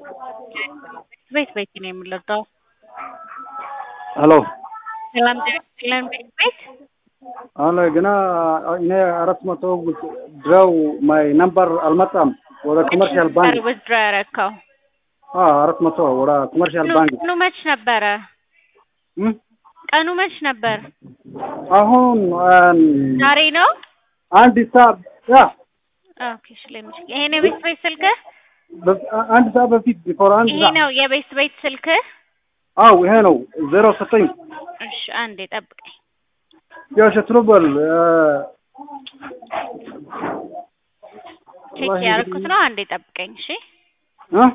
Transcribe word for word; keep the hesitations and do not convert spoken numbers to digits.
ቤት ቤት ነው የምንለጣው። ሄሎ ሰላም ሰላም ቤት ቤት አለ ገና እኔ አራት መቶ ድራው ማይ ነምበር አልመጣም ወደ ኮመርሻል ባንክ withdraw ያረከው አ አራት መቶ ወደ ኮመርሻል ባንክ ቀኑ መች ነበረ? ቀኑ መች ነበር? አሁን ዛሬ ነው። አንድ ሰዓት ያ ኦኬ ስለምሽ ይሄ ነው ቤት ቤት ስልክ አንድ ሰዓት በፊት ቢፎር አንድ ይሄ ነው የቤት ቤት ስልክ? አው ይሄ ነው ዜሮ ዘጠኝ እሺ አንዴ ጠብቀኝ። ያው ሸትሮበል ቼክ ያርኩት ነው። አንዴ ጠብቀኝ እሺ እ